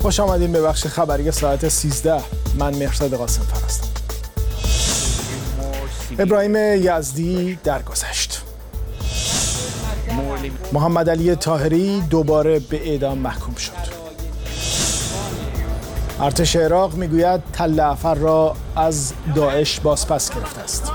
خوش آمدین به بخش خبری ساعت 13. من مهرزاد قاسم‌فر هستم. ابراهیم یزدی درگذشت. محمد علی طاهری دوباره به اعدام محکوم شد. ارتش عراق میگوید تل افر را از داعش بازپس گرفته است.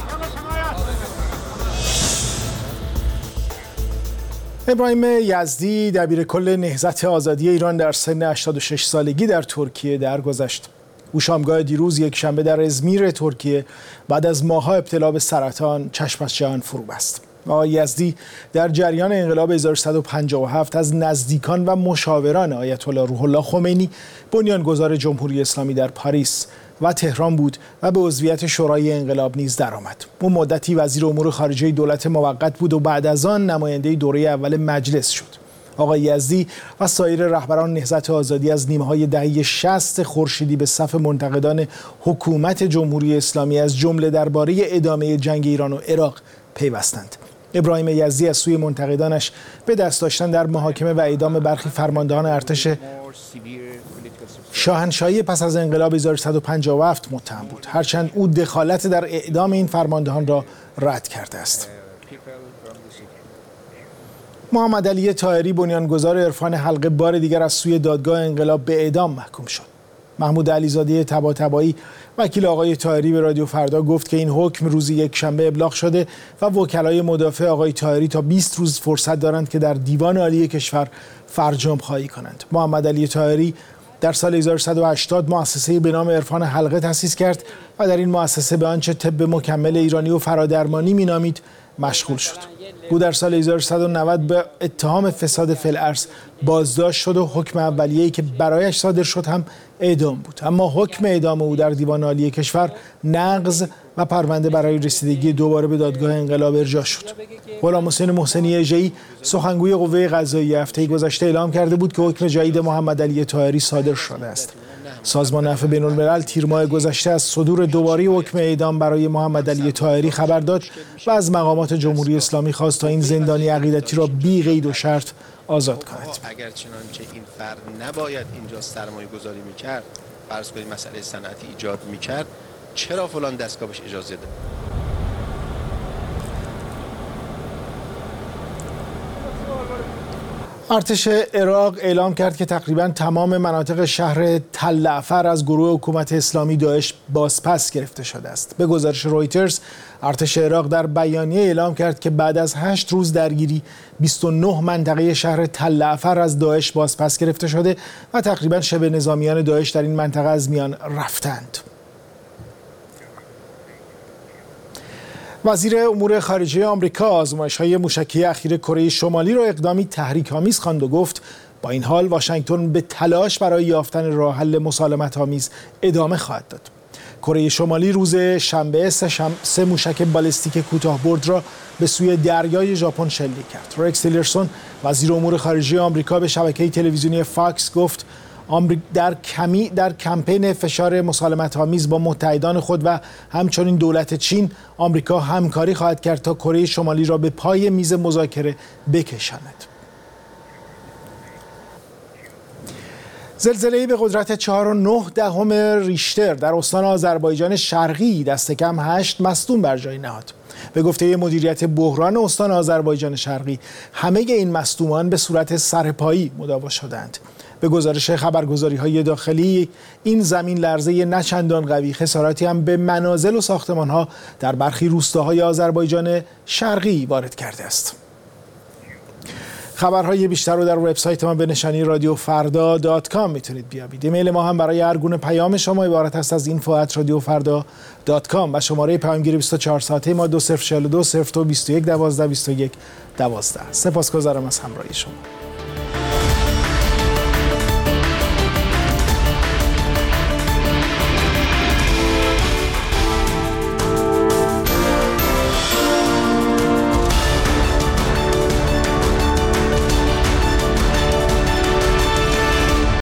ابراهیم یزدی دبیرکل نهضت آزادی ایران در سن 86 سالگی در ترکیه درگذشت. او شامگاه دیروز یکشنبه در ازمیر ترکیه بعد از ماه‌ها ابتلا به سرطان چشم از جهان فرو بست. آقای یزدی در جریان انقلاب 1357 از نزدیکان و مشاوران آیت الله روح الله خمینی بنیانگذار جمهوری اسلامی در پاریس و تهران بود و به عضویت شورای انقلاب نیز درآمد. او مدتی وزیر امور خارجه دولت موقت بود و بعد از آن نماینده دوره اول مجلس شد. آقای یزدی و سایر رهبران نهضت آزادی از نیمه‌های دهه 60 خورشیدی به صف منتقدان حکومت جمهوری اسلامی از جمله درباره ادامه جنگ ایران و عراق پیوستند. ابراهیم یزدی از سوی منتقدانش به دست داشتن در محاکمه و اعدام برخی فرماندهان ارتش شاهنشاهی پس از انقلاب 1357 متهم بود، هرچند او دخالت در اعدام این فرماندهان را رد کرده است. محمد علی طاهری بنیانگذار عرفان حلقه بار دیگر از سوی دادگاه انقلاب به اعدام محکوم شد. محمود علیزاده طباطبایی وکیل آقای طاهری به رادیو فردا گفت که این حکم روز یکشنبه ابلاغ شده و وکلای مدافع آقای طاهری تا 20 روز فرصت دارند که در دیوان عالی کشور فرجام خواهی کنند. محمد علی طاهری در سال 1180 مؤسسه‌ای به نام عرفان حلقه تأسیس کرد و در این مؤسسه به آنچه طب مکمل ایرانی و فرادرمانی مینامید مشغول شد. او در سال 1190 به اتهام فساد فی الارض بازداشت شد و حکم اولیه‌ای که برایش صادر شد هم اعدام بود، اما حکم اعدام او در دیوان عالی کشور نقض و پرونده برای رسیدگی دوباره به دادگاه انقلاب ارجاع شد. غلام حسین محسنی اژه‌ای سخنگوی قوه قضاییه هفته گذشته اعلام کرده بود که حکم جدید محمد علی طاهری صادر شده است. سازمان عفو بین‌الملل تیر ماه گذشته از صدور دوباره حکم اعدام برای محمد علی طاهری خبر داد و از مقامات جمهوری اسلامی خواست تا این زندانی عقیدتی را بی قید و شرط آزاد کند. اگر چنانچه این فرد نباید اینجا سرمایه گذاری میکرد، فرض کنید مسئله صنعتی ایجاد میکرد، چرا فلان دستگاه بهش اجازه داد؟ ارتش عراق اعلام کرد که تقریباً تمام مناطق شهر تل افر از گروه حکومت اسلامی داعش بازپس گرفته شده است. به گزارش رویترز، ارتش عراق در بیانیه اعلام کرد که بعد از 8 روز درگیری 29 منطقه شهر تل افر از داعش بازپس گرفته شده و تقریباً شبه نظامیان داعش در این منطقه از میان رفتند. وزیر امور خارجه آمریکا آزمایش‌های موشکی اخیر کره شمالی را اقدامی تحریک‌آمیز خواند و گفت با این حال واشنگتن به تلاش برای یافتن راه حل مسالمت‌آمیز ادامه خواهد داد. کره شمالی روز شنبه سه موشک بالستیک کوتاه‌برد را به سوی دریای ژاپن شلیک کرد. رکس تیلرسون وزیر امور خارجه آمریکا به شبکه تلویزیونی فاکس گفت در کمپین فشار مسالمت‌آمیز با متحدان خود و همچنین دولت چین، آمریکا همکاری خواهد کرد تا کره شمالی را به پای میز مذاکره بکشاند. زلزله‌ای به قدرت 4.9 ریشتر در استان آذربایجان شرقی دست کم 8 مصدوم بر جای نهاد. به گفته مدیریت بحران استان آذربایجان شرقی، همه این مصدومان به صورت سرپایی مداوا شدند. به گزارش خبرگزاری‌های داخلی، این زمین لرزه نچندان قوی خساراتی هم به منازل و ساختمان‌ها در برخی روستاهای آذربایجان شرقی وارد کرده است. خبرهای بیشتر رو در وبسایت ما به نشانی radioffarda.com میتونید بیابید. ایمیل ما هم برای هر گونه پیام شما عبارت است از info@radioffarda.com و شماره پیامگیری 24 ساعته ما 2042 0221 12 21 12. سپاسگزارم از همراهی شما.